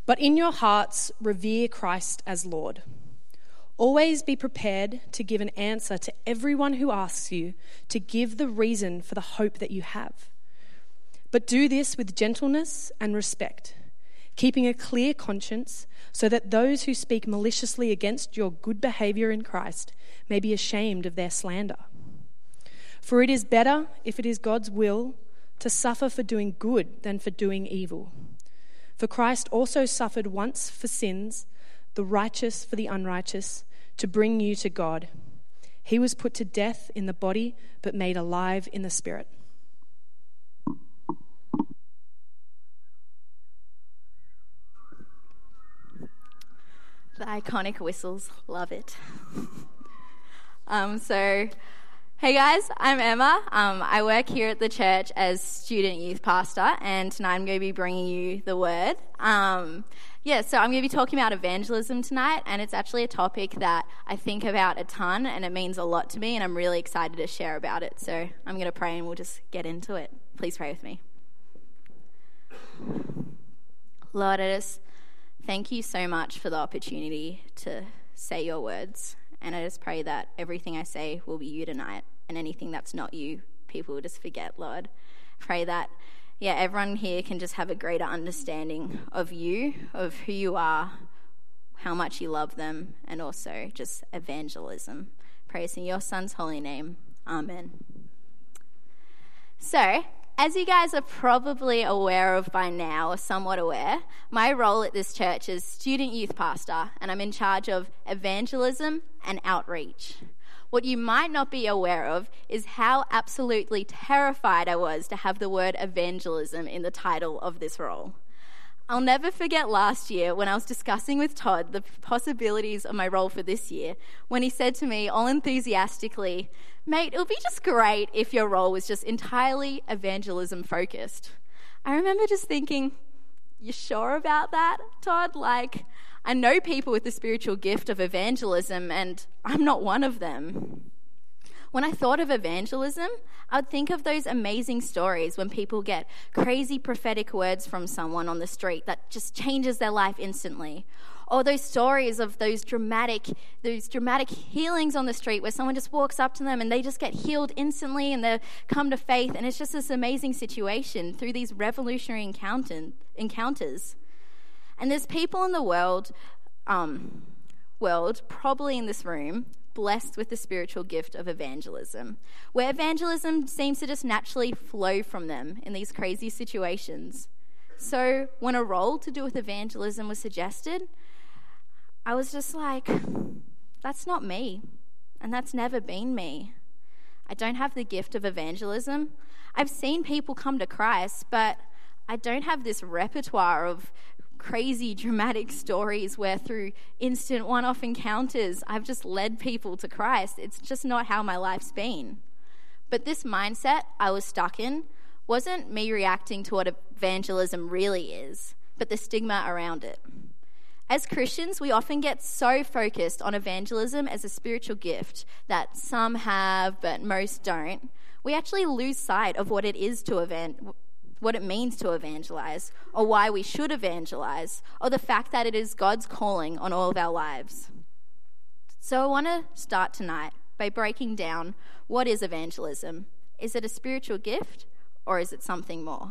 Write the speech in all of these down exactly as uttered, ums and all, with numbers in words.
But in your hearts, revere Christ as Lord. Always be prepared to give an answer to everyone who asks you to give the reason for the hope that you have. But do this with gentleness and respect, keeping a clear conscience, so that those who speak maliciously against your good behavior in Christ may be ashamed of their slander. For it is better, if it is God's will, to suffer for doing good than for doing evil. For Christ also suffered once for sins, the righteous for the unrighteous, to bring you to God. He was put to death in the body, but made alive in the spirit. The iconic whistles, love it. um, so, hey guys, I'm Emma. Um, I work here at the church as student youth pastor, and tonight I'm going to be bringing you the word. Um, yeah, so I'm going to be talking about evangelism tonight, and it's actually a topic that I think about a ton, and it means a lot to me, and I'm really excited to share about it. So I'm going to pray, and we'll just get into it. Please pray with me. Lord, I just thank you so much for the opportunity to say your words. And I just pray that everything I say will be you tonight, and anything that's not you, people will just forget, Lord. Pray that, yeah, everyone here can just have a greater understanding of you, of who you are, how much you love them, and also just evangelism. Praise in your Son's holy name. Amen. So, as you guys are probably aware of by now, or somewhat aware, my role at this church is student youth pastor, and I'm in charge of evangelism and outreach. What you might not be aware of is how absolutely terrified I was to have the word evangelism in the title of this role. I'll never forget last year when I was discussing with Todd the possibilities of my role for this year, when he said to me all enthusiastically, "Mate, it would be just great if your role was just entirely evangelism focused." I remember just thinking, you sure about that, Todd? Like, I know people with the spiritual gift of evangelism, and I'm not one of them. When I thought of evangelism, I would think of those amazing stories when people get crazy prophetic words from someone on the street that just changes their life instantly. Or those stories of those dramatic, those dramatic healings on the street where someone just walks up to them and they just get healed instantly and they come to faith, and it's just this amazing situation through these revolutionary encounter, encounters. And there's people in the world, um, world, probably in this room, blessed with the spiritual gift of evangelism, where evangelism seems to just naturally flow from them in these crazy situations. So when a role to do with evangelism was suggested, I was just like, that's not me, and that's never been me. I don't have the gift of evangelism. I've seen people come to Christ, but I don't have this repertoire of crazy dramatic stories where through instant one-off encounters I've just led people to Christ. It's just not how my life's been. But this mindset I was stuck in wasn't me reacting to what evangelism really is, but the stigma around it. As Christians, we often get so focused on evangelism as a spiritual gift that some have but most don't. We actually lose sight of what it is to evan- what it means to evangelize, or why we should evangelize, or the fact that it is God's calling on all of our lives. So I want to start tonight by breaking down, what is evangelism? Is it a spiritual gift, or is it something more?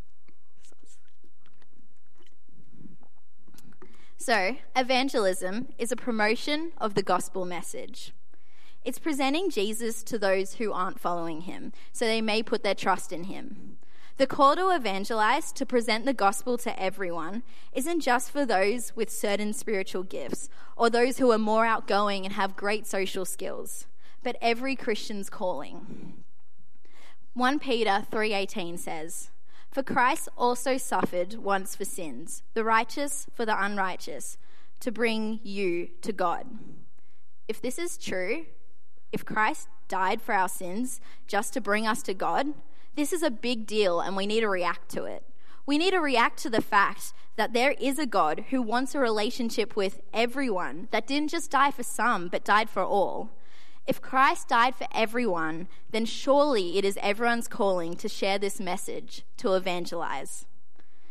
So, evangelism is a promotion of the gospel message. It's presenting Jesus to those who aren't following him, so they may put their trust in him. The call to evangelize, to present the gospel to everyone, isn't just for those with certain spiritual gifts or those who are more outgoing and have great social skills, but every Christian's calling. First Peter three eighteen says, "For Christ also suffered once for sins, the righteous for the unrighteous, to bring you to God." If this is true, if Christ died for our sins just to bring us to God, this is a big deal, and we need to react to it. We need to react to the fact that there is a God who wants a relationship with everyone, that didn't just die for some, but died for all. If Christ died for everyone, then surely it is everyone's calling to share this message, to evangelize.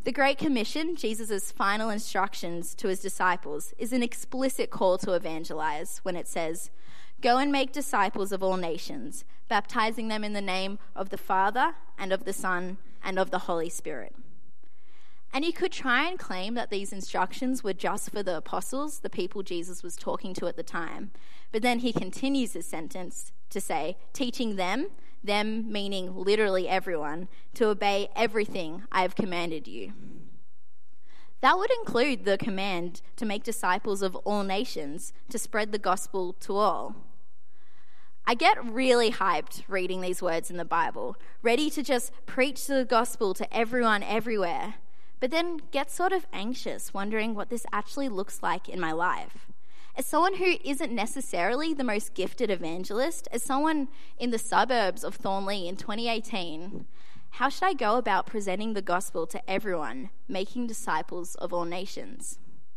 The Great Commission, Jesus' final instructions to his disciples, is an explicit call to evangelize when it says, "Go and make disciples of all nations, baptizing them in the name of the Father and of the Son and of the Holy Spirit." And you could try and claim that these instructions were just for the apostles, the people Jesus was talking to at the time. But then he continues his sentence to say, teaching them, them meaning literally everyone, to obey everything I have commanded you. That would include the command to make disciples of all nations, to spread the gospel to all. I get really hyped reading these words in the Bible, ready to just preach the gospel to everyone everywhere, but then get sort of anxious, wondering what this actually looks like in my life. As someone who isn't necessarily the most gifted evangelist, as someone in the suburbs of Thornley in twenty eighteen, how should I go about presenting the gospel to everyone, making disciples of all nations?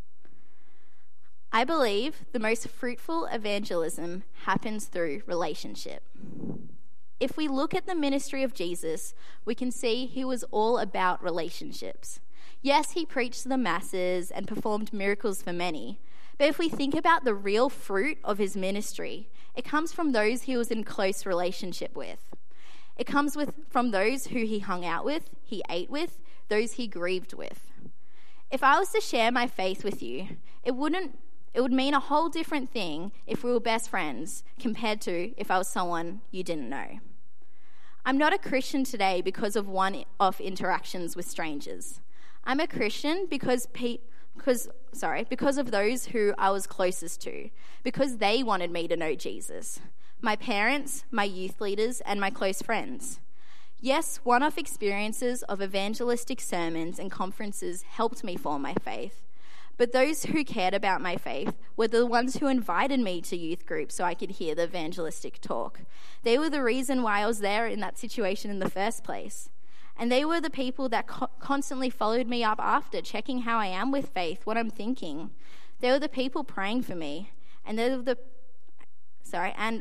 I believe the most fruitful evangelism happens through relationship. If we look at the ministry of Jesus, we can see he was all about relationships. Yes, he preached to the masses and performed miracles for many, but if we think about the real fruit of his ministry, it comes from those he was in close relationship with. It comes with from those who he hung out with, he ate with, those he grieved with. If I was to share my faith with you, it wouldn't it would mean a whole different thing if we were best friends compared to if I was someone you didn't know. I'm not a Christian today because of one-off interactions with strangers. I'm a Christian because pe- because sorry, because of those who I was closest to, because they wanted me to know Jesus. My parents, my youth leaders, and my close friends. Yes, one-off experiences of evangelistic sermons and conferences helped me form my faith. But those who cared about my faith were the ones who invited me to youth groups so I could hear the evangelistic talk. They were the reason why I was there in that situation in the first place. And they were the people that co- constantly followed me up after, checking how I am with faith, what I'm thinking. They were the people praying for me. And they were the... Sorry, and...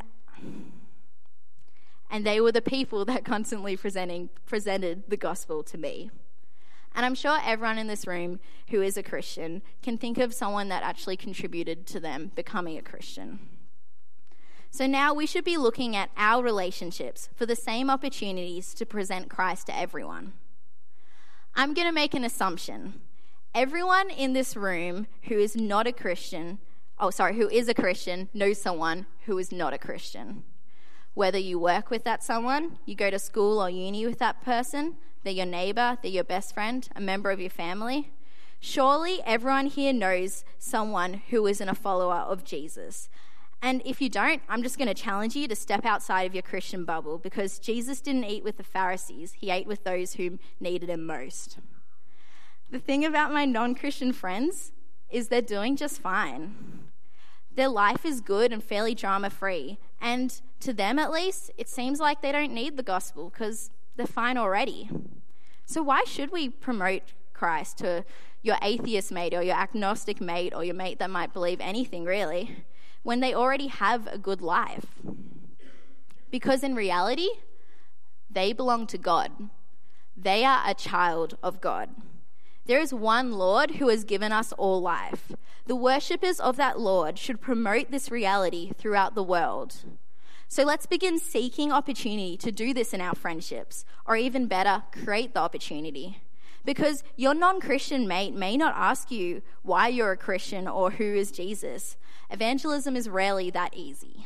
And they were the people that constantly presenting, presented the gospel to me. And I'm sure everyone in this room who is a Christian can think of someone that actually contributed to them becoming a Christian. So now we should be looking at our relationships for the same opportunities to present Christ to everyone. I'm going to make an assumption. Everyone in this room who is not a Christian, oh sorry, who is a Christian knows someone who is not a Christian. Whether you work with that someone, you go to school or uni with that person, they're your neighbour, they're your best friend, a member of your family. Surely everyone here knows someone who isn't a follower of Jesus. And if you don't, I'm just going to challenge you to step outside of your Christian bubble, because Jesus didn't eat with the Pharisees. He ate with those who needed him most. The thing about my non-Christian friends is they're doing just fine. Their life is good and fairly drama-free. And to them, at least, it seems like they don't need the gospel because they're fine already. So why should we promote Christ to your atheist mate or your agnostic mate or your mate that might believe anything, really, when they already have a good life? Because in reality, they belong to God. They are a child of God. There is one Lord who has given us all life. The worshippers of that Lord should promote this reality throughout the world. So let's begin seeking opportunity to do this in our friendships, or even better, create the opportunity. Because your non-Christian mate may not ask you why you're a Christian or who is Jesus. Evangelism is rarely that easy.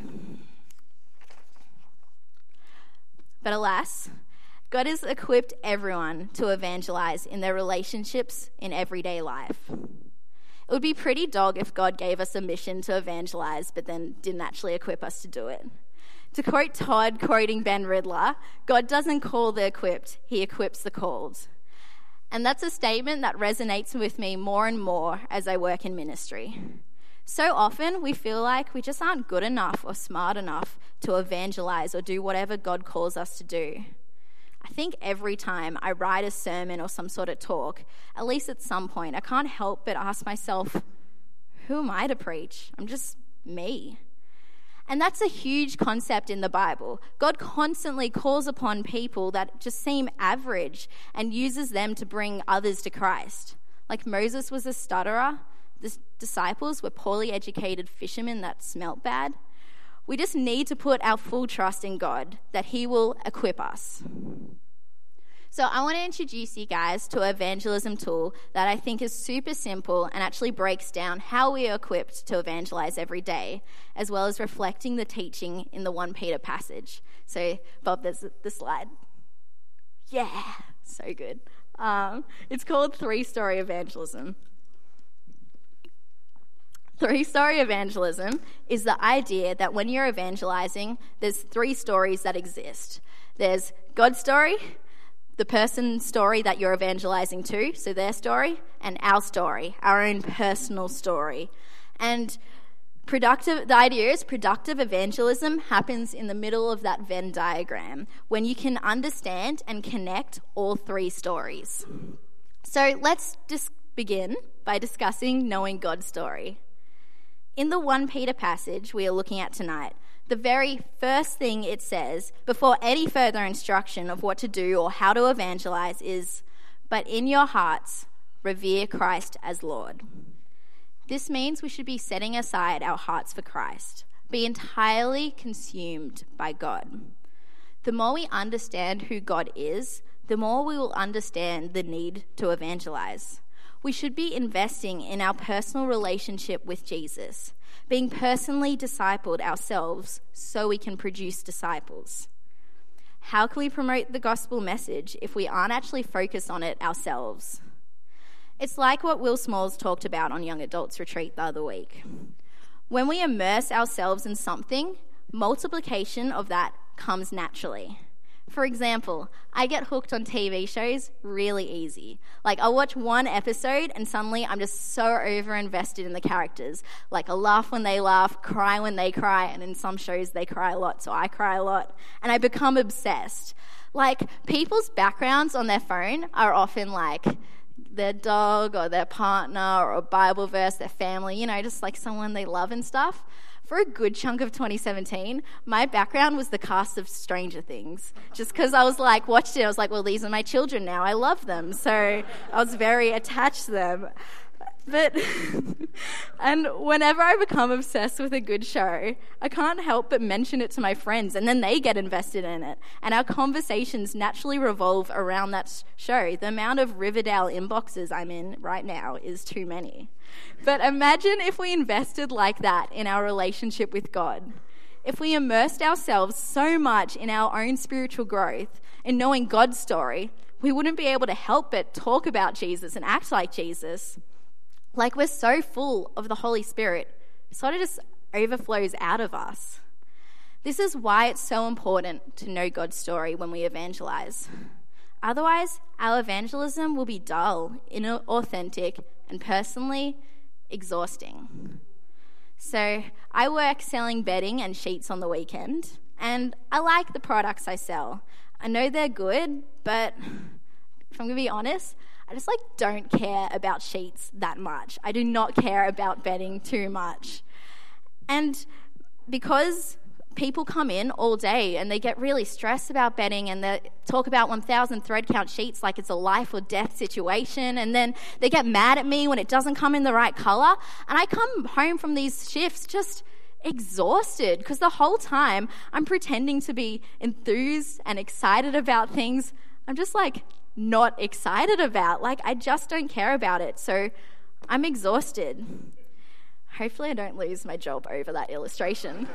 But alas, God has equipped everyone to evangelize in their relationships in everyday life. It would be pretty dog if God gave us a mission to evangelize, but then didn't actually equip us to do it. To quote Todd, quoting Ben Ridler, God doesn't call the equipped, he equips the called. And that's a statement that resonates with me more and more as I work in ministry. So often we feel like we just aren't good enough or smart enough to evangelize or do whatever God calls us to do. I think every time I write a sermon or some sort of talk, at least at some point, I can't help but ask myself, who am I to preach? I'm just me. And that's a huge concept in the Bible. God constantly calls upon people that just seem average and uses them to bring others to Christ. Like Moses was a stutterer. The disciples were poorly educated fishermen that smelt bad. We just need to put our full trust in God that he will equip us. So I want to introduce you guys to an evangelism tool that I think is super simple and actually breaks down how we are equipped to evangelize every day, as well as reflecting the teaching in the First Peter passage. So, Bob, there's the slide. Yeah, so good. Um, it's called Three-Story Evangelism. Three-story evangelism is the idea that when you're evangelizing, there's three stories that exist. There's God's story, the person's story that you're evangelizing to, so their story, and our story, our own personal story. And productive, the idea is productive evangelism happens in the middle of that Venn diagram, when you can understand and connect all three stories. So let's just begin by discussing knowing God's story. In the First Peter passage we are looking at tonight, the very first thing it says, before any further instruction of what to do or how to evangelize, is, "But in your hearts, revere Christ as Lord." This means we should be setting aside our hearts for Christ, be entirely consumed by God. The more we understand who God is, the more we will understand the need to evangelize. We should be investing in our personal relationship with Jesus, being personally discipled ourselves so we can produce disciples. How can we promote the gospel message if we aren't actually focused on it ourselves? It's like what Will Smalls talked about on Young Adults Retreat the other week. When we immerse ourselves in something, multiplication of that comes naturally. For example, I get hooked on T V shows really easy. Like, I'll watch one episode and suddenly I'm just so over-invested in the characters. Like, I'll laugh when they laugh, cry when they cry, and in some shows they cry a lot, so I cry a lot. And I become obsessed. Like, people's backgrounds on their phone are often like their dog or their partner or a Bible verse, their family, you know, just like someone they love and stuff. For a good chunk of twenty seventeen, my background was the cast of Stranger Things. Just because I was like, watched it, I was like, well, these are my children now. I love them. So I was very attached to them. But, and whenever I become obsessed with a good show, I can't help but mention it to my friends, and then they get invested in it. And our conversations naturally revolve around that show. The amount of Riverdale inboxes I'm in right now is too many. But imagine if we invested like that in our relationship with God. If we immersed ourselves so much in our own spiritual growth, in knowing God's story, we wouldn't be able to help but talk about Jesus and act like Jesus. Like, we're so full of the Holy Spirit, it sort of just overflows out of us. This is why it's so important to know God's story when we evangelize. Otherwise, our evangelism will be dull, inauthentic, and personally exhausting. So I work selling bedding and sheets on the weekend, and I like the products I sell. I know they're good, but if I'm going to be honest, I just like don't care about sheets that much. I do not care about bedding too much. And because people come in all day and they get really stressed about bedding and they talk about one thousand thread count sheets like it's a life or death situation, and then they get mad at me when it doesn't come in the right color, and I come home from these shifts just exhausted because the whole time I'm pretending to be enthused and excited about things I'm just like not excited about. Like, I just don't care about it. So I'm exhausted. Hopefully I don't lose my job over that illustration.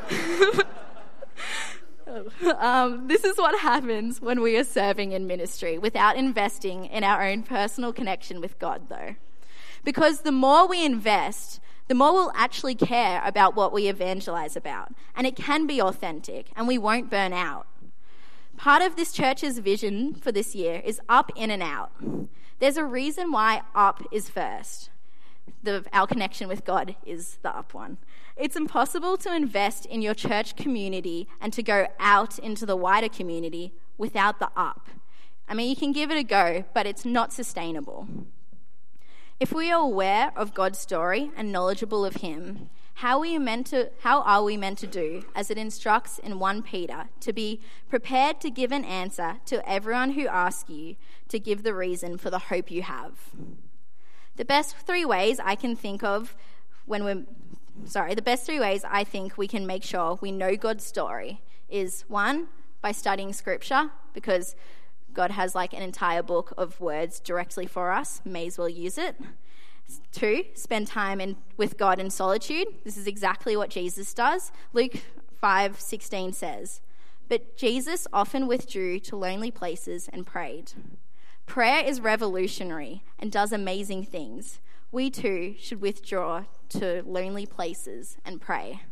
um, this is what happens when we are serving in ministry without investing in our own personal connection with God, though. Because the more we invest, the more we'll actually care about what we evangelize about. And it can be authentic, and we won't burn out. Part of this church's vision for this year is up, in, and out. There's a reason why up is first. The, our connection with God is the up one. It's impossible to invest in your church community and to go out into the wider community without the up. I mean, you can give it a go, but it's not sustainable. If we are aware of God's story and knowledgeable of Him, How are we meant to, how are we meant to do, as it instructs in First Peter, to be prepared to give an answer to everyone who asks you to give the reason for the hope you have? The best three ways I can think of when we're, sorry, the best three ways I think we can make sure we know God's story is, one, by studying scripture, because God has like an entire book of words directly for us, may as well use it. Two, spend time in, with God in solitude. This is exactly what Jesus does. Luke five sixteen says, "But Jesus often withdrew to lonely places and prayed." Prayer is revolutionary and does amazing things. We too should withdraw to lonely places and pray.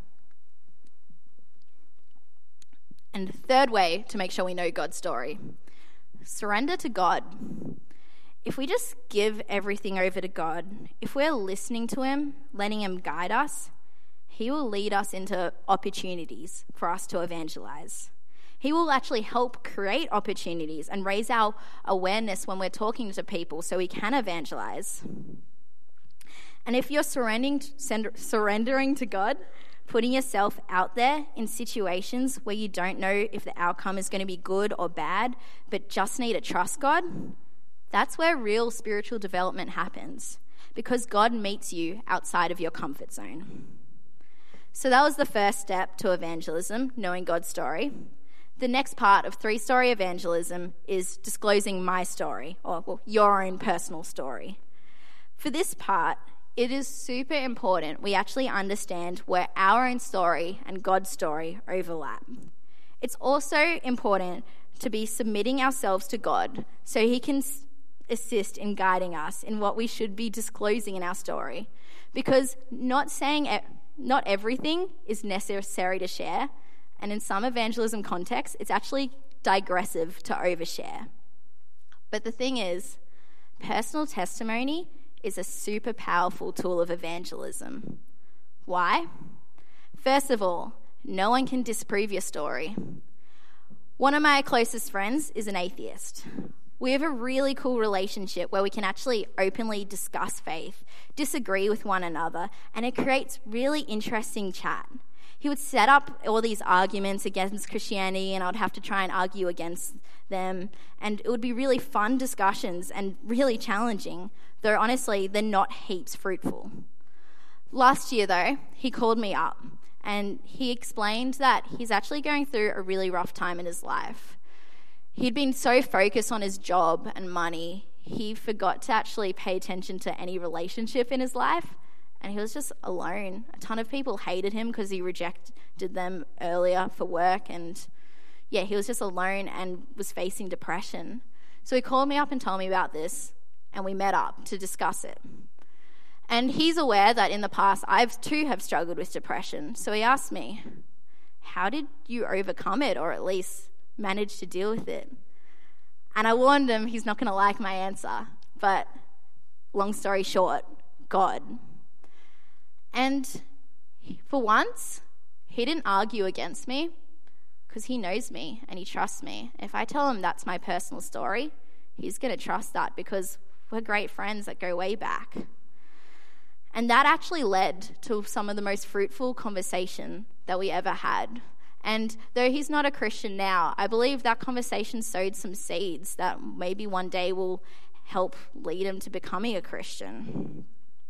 And the third way to make sure we know God's story, surrender to God. If we just give everything over to God, if we're listening to him, letting him guide us, he will lead us into opportunities for us to evangelize. He will actually help create opportunities and raise our awareness when we're talking to people so we can evangelize. And if you're surrendering, surrendering to God, putting yourself out there in situations where you don't know if the outcome is going to be good or bad, but just need to trust God, that's where real spiritual development happens, because God meets you outside of your comfort zone. So that was the first step to evangelism, knowing God's story. The next part of three-story evangelism is disclosing my story, or well, your own personal story. For this part, it is super important we actually understand where our own story and God's story overlap. It's also important to be submitting ourselves to God so he can assist in guiding us in what we should be disclosing in our story. Because not saying e- not everything is necessary to share, and in some evangelism contexts, it's actually digressive to overshare. But the thing is, personal testimony is a super powerful tool of evangelism. Why? First of all, no one can disprove your story. One of my closest friends is an atheist. We have a really cool relationship where we can actually openly discuss faith, disagree with one another, and it creates really interesting chat. He would set up all these arguments against Christianity, and I'd have to try and argue against them, and it would be really fun discussions and really challenging, though honestly, they're not heaps fruitful. Last year, though, he called me up, and he explained that he's actually going through a really rough time in his life. He'd been so focused on his job and money, he forgot to actually pay attention to any relationship in his life, and he was just alone. A ton of people hated him because he rejected them earlier for work, and yeah, he was just alone and was facing depression. So he called me up and told me about this, and we met up to discuss it. And he's aware that in the past, I've too have struggled with depression. So he asked me, how did you overcome it, or at least manage to deal with it? And I warned him he's not going to like my answer, but long story short, God. And for once, he didn't argue against me because he knows me and he trusts me. If I tell him that's my personal story, he's going to trust that because we're great friends that go way back. And that actually led to some of the most fruitful conversation that we ever had. And though he's not a Christian now, I believe that conversation sowed some seeds that maybe one day will help lead him to becoming a Christian.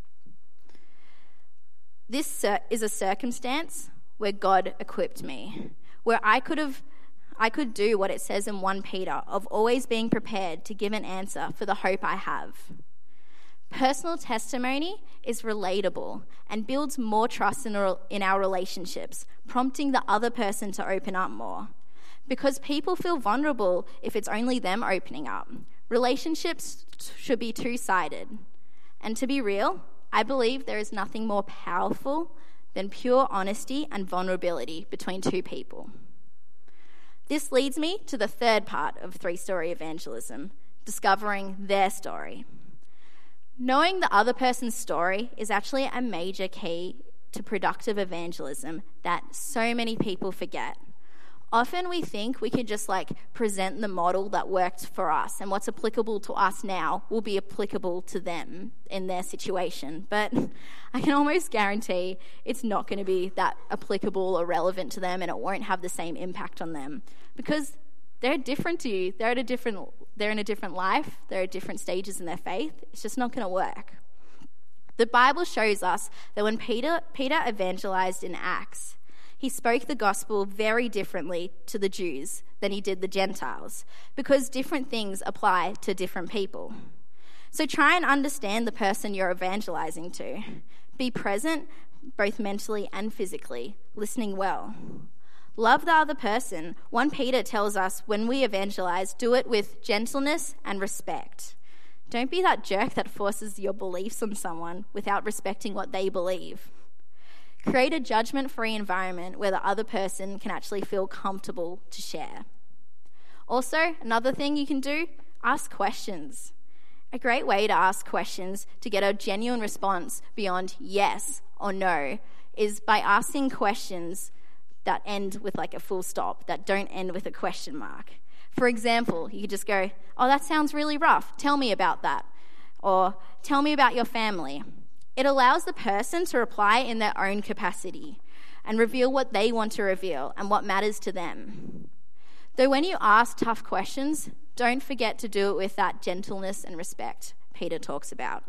This is a circumstance where God equipped me, where I could have, I could do what it says in First Peter of always being prepared to give an answer for the hope I have. Personal testimony is relatable and builds more trust in our relationships, prompting the other person to open up more. Because people feel vulnerable if it's only them opening up. Relationships should be two-sided. And to be real, I believe there is nothing more powerful than pure honesty and vulnerability between two people. This leads me to the third part of three-story evangelism, discovering their story. Knowing the other person's story is actually a major key to productive evangelism that so many people forget. Often we think we can just like present the model that worked for us, and what's applicable to us now will be applicable to them in their situation. But I can almost guarantee it's not going to be that applicable or relevant to them, and it won't have the same impact on them because they're different to you. They're at a different, they're in a different life. They're at different stages in their faith. It's just not going to work. The Bible shows us that when Peter, Peter evangelized in Acts, he spoke the gospel very differently to the Jews than he did the Gentiles, because different things apply to different people. So try and understand the person you're evangelizing to. Be present, both mentally and physically, listening well. Love the other person. First Peter tells us when we evangelize, do it with gentleness and respect. Don't be that jerk that forces your beliefs on someone without respecting what they believe. Create a judgment-free environment where the other person can actually feel comfortable to share. Also, another thing you can do, ask questions. A great way to ask questions to get a genuine response beyond yes or no is by asking questions that end with like a full stop, that don't end with a question mark. For example, you could just go, oh, that sounds really rough. Tell me about that. Or tell me about your family. It allows the person to reply in their own capacity and reveal what they want to reveal and what matters to them. Though when you ask tough questions, don't forget to do it with that gentleness and respect Peter talks about.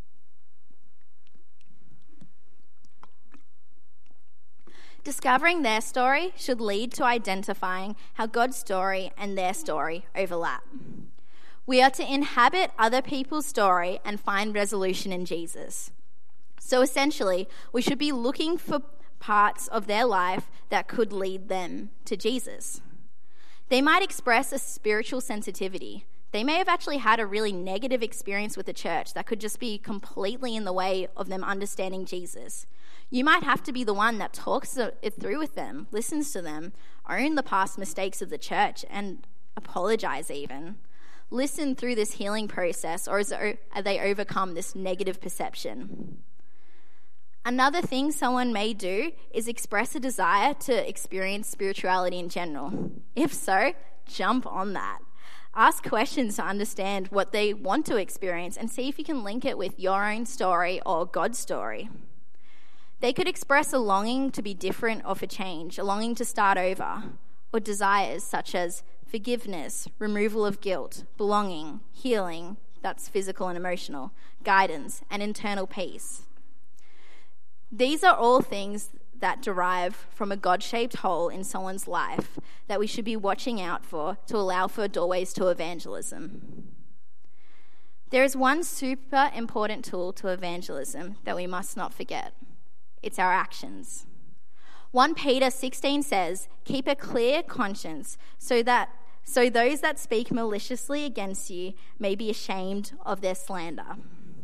Discovering their story should lead to identifying how God's story and their story overlap. We are to inhabit other people's story and find resolution in Jesus. So essentially, we should be looking for parts of their life that could lead them to Jesus. They might express a spiritual sensitivity. They may have actually had a really negative experience with the church that could just be completely in the way of them understanding Jesus. You might have to be the one that talks it through with them, listens to them, own the past mistakes of the church, and apologize even. Listen through this healing process, or as they overcome this negative perception. Another thing someone may do is express a desire to experience spirituality in general. If so, jump on that. Ask questions to understand what they want to experience and see if you can link it with your own story or God's story. They could express a longing to be different or for change, a longing to start over, or desires such as forgiveness, removal of guilt, belonging, healing, that's physical and emotional, guidance, and internal peace. These are all things that derive from a God-shaped hole in someone's life that we should be watching out for to allow for doorways to evangelism. There is one super important tool to evangelism that we must not forget. It's our actions. First Peter sixteen says, "Keep a clear conscience so that so those that speak maliciously against you may be ashamed of their slander."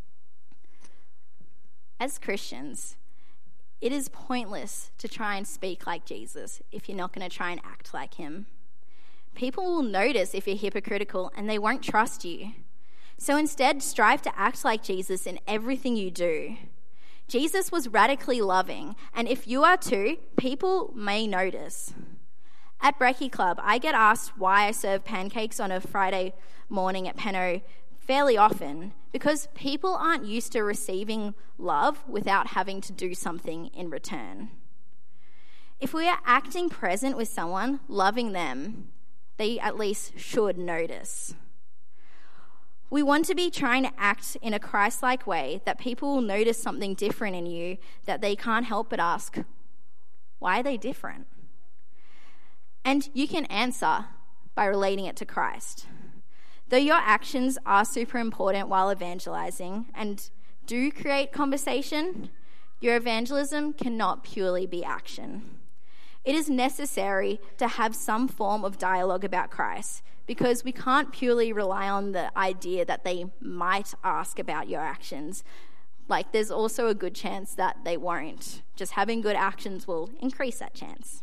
As Christians, it is pointless to try and speak like Jesus if you're not going to try and act like him. People will notice if you're hypocritical and they won't trust you. So instead, strive to act like Jesus in everything you do. Jesus was radically loving, and if you are too, people may notice. At Brekkie Club, I get asked why I serve pancakes on a Friday morning at Penno fairly often, because people aren't used to receiving love without having to do something in return. If we are acting present with someone, loving them, they at least should notice. We want to be trying to act in a Christ-like way that people will notice something different in you that they can't help but ask, why are they different? And you can answer by relating it to Christ. Though your actions are super important while evangelizing and do create conversation, your evangelism cannot purely be action. It is necessary to have some form of dialogue about Christ, because we can't purely rely on the idea that they might ask about your actions. Like, there's also a good chance that they won't. Just having good actions will increase that chance.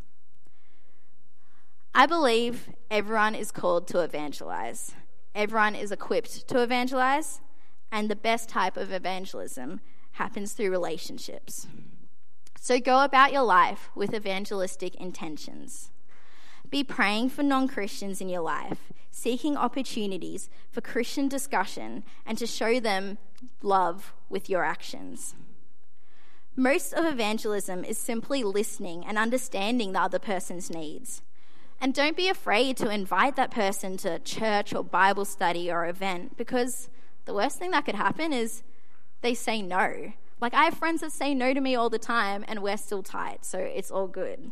I believe everyone is called to evangelize. Everyone is equipped to evangelize, and the best type of evangelism happens through relationships. So go about your life with evangelistic intentions. Be praying for non-Christians in your life, seeking opportunities for Christian discussion and to show them love with your actions. Most of evangelism is simply listening and understanding the other person's needs. And don't be afraid to invite that person to church or Bible study or event, because the worst thing that could happen is they say no. Like, I have friends that say no to me all the time and we're still tight, so it's all good.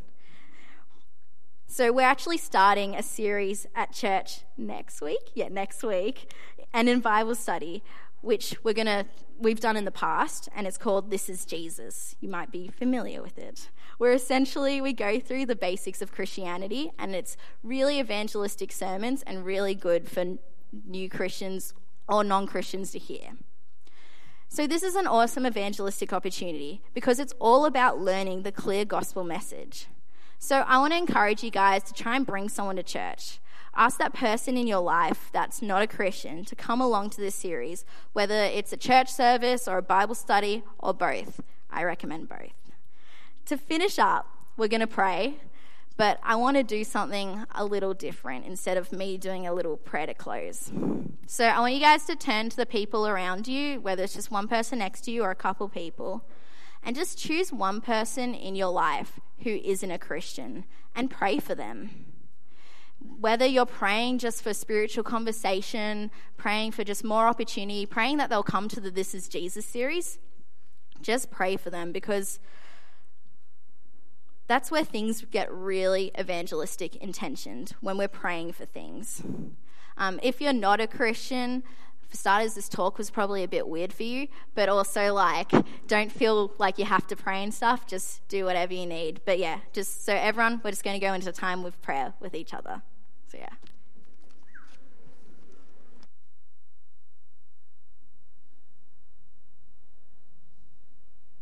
So we're actually starting a series at church next week, yeah, next week, and in Bible study, which we're gonna we've done in the past, and it's called This Is Jesus. You might be familiar with it. Where essentially we go through the basics of Christianity, and it's really evangelistic sermons and really good for new Christians or non-Christians to hear. So this is an awesome evangelistic opportunity because it's all about learning the clear gospel message. So I want to encourage you guys to try and bring someone to church. Ask that person in your life that's not a Christian to come along to this series, whether it's a church service or a Bible study or both. I recommend both. To finish up, we're going to pray, but I want to do something a little different instead of me doing a little prayer to close. So I want you guys to turn to the people around you, whether it's just one person next to you or a couple people, and just choose one person in your life who isn't a Christian and pray for them. Whether you're praying just for spiritual conversation, praying for just more opportunity, praying that they'll come to the This Is Jesus series, just pray for them, because that's where things get really evangelistic intentioned, when we're praying for things. Um, if you're not a Christian, for starters, this talk was probably a bit weird for you, but also, like, don't feel like you have to pray and stuff. Just do whatever you need. But yeah, just so everyone, we're just going to go into time with prayer with each other. So yeah.